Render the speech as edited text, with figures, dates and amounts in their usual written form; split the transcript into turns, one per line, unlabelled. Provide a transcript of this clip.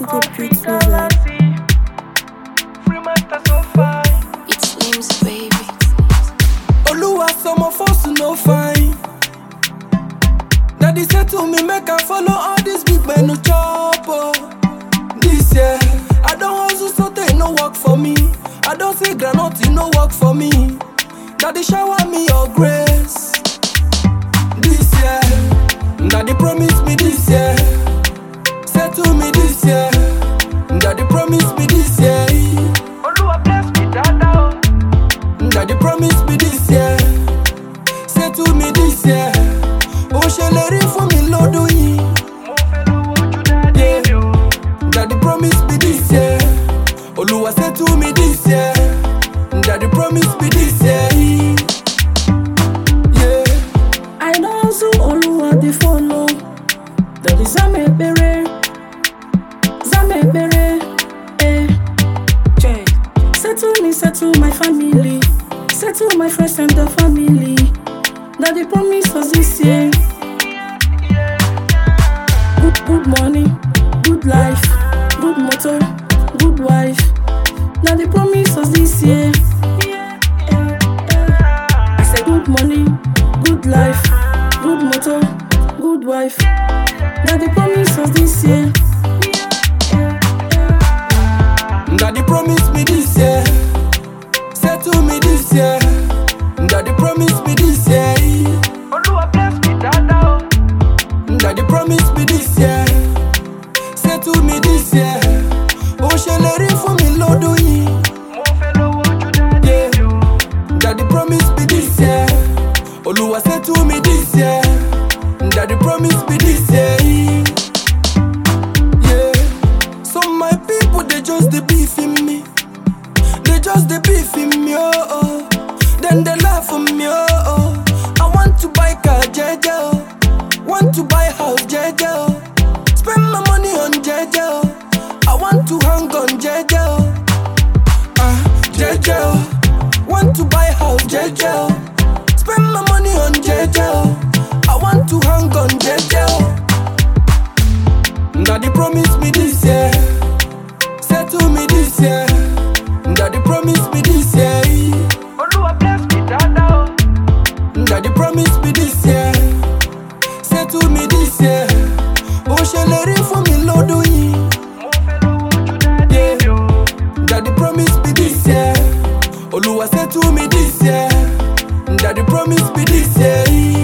to the beautiful vibe.
It's names, baby.
Oluwa, some of us no fine. Daddy said to me, make I follow all these big men no chop. This year, I don't hustle so they no work for me. I don't say granite, no work for me. Daddy shower me your grace. This year, Daddy promise me this year. Say to me this year, Daddy promise me this year. Oluwa bless me, Dada. Daddy promise me this year. Say to me this year. Oh, sheleri for me, Lord, yeah. Daddy promise me this year. Oluwa say to me this year. Daddy promise me this year. Yeah.
I know so Oluwa they follow. That is Zamebere, eh. Settle my family, settle my friends and the family. Daddy promise us this year. Good money, good life, good motor, good wife. Daddy promise us this year. I said good money, good life, good motor, good wife. Daddy promise us this year.
Daddy promise me this year. Say to me this year. Daddy promise me this year. Oluwa bless me, Dada. Daddy promise me this year. Say to me this year. Oh, sheleri for me, Lord, yeah. Daddy promise me this year. Oluwa say to me this year. Daddy promise me this year. Yeah. So my people, they just the beef in me. They just the beef in me, oh. Then they laugh for me, oh. I want to buy car, JJ, oh. Want to buy house, JJ, oh. Spend my money on JJ, oh. I want to hang on JJ, oh. JJ, oh. Want to buy house, JJ, oh. Spend my money on JJ, oh. I want to hang on JJ, oh. Daddy promise me this year. Say to me this year. Daddy promise me this year. Oluwa bless me, Dada. Daddy promise me this year. Say to me this year. Oh, sheleri for me, Lord, yeah. Daddy promise me this year. Oluwa say to me this year. Daddy promise me this year.